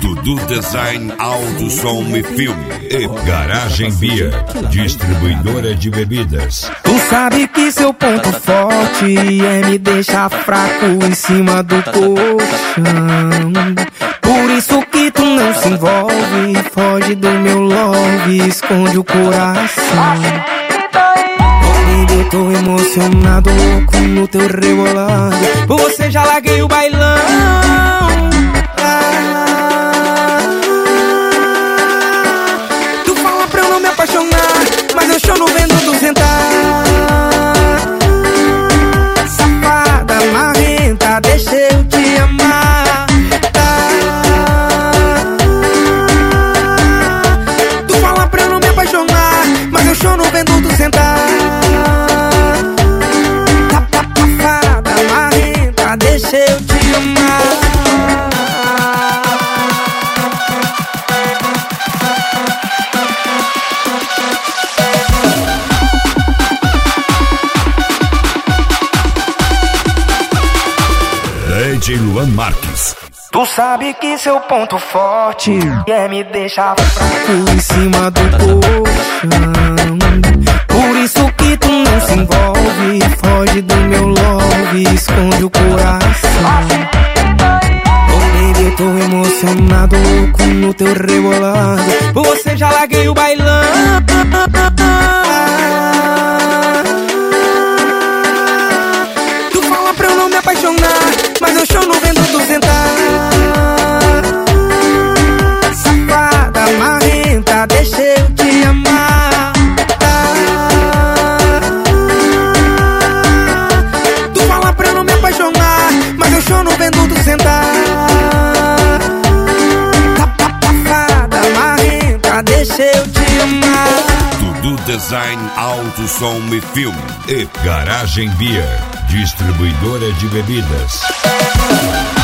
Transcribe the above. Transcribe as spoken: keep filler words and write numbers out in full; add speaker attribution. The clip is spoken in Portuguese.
Speaker 1: Dudu Design, áudio, som e filme. E Garagem Beer, distribuidora de bebidas.
Speaker 2: Tu sabe que seu ponto forte é me deixar fraco em cima do colchão. Por isso que tu não se envolve, foge do meu love, esconde o coração. Eu tô emocionado, louco no teu rebolado. Por você já larguei o bailão. Ah, tu fala pra eu não me apaixonar, mas eu choro vendo tu sentar. Safada, marrenta, deixa eu te amar. Ah, tu fala pra eu não me apaixonar, mas eu choro vendo tu sentar. Deixa eu te amar.
Speaker 1: D J Luan Marques.
Speaker 2: Tu sabe que seu ponto forte é me deixar fraco em cima do colchão. Por isso que tu não se envolve, foge do meu love, esconde o coração. Oh baby, eu tô emocionado, louco no teu rebolado. Por você já larguei o bailão. Tu fala pra eu não me apaixonar, mas eu choro vendo tu sentar. Safada, marrenta, deixa eu te amar. Tu fala pra eu não me apaixonar, mas eu choro vendo tu sentar. Safada, marrenta, deixa eu te amar.
Speaker 1: Dudu Design, áudio, som e filme. E Garagem Beer, distribuidora de bebidas.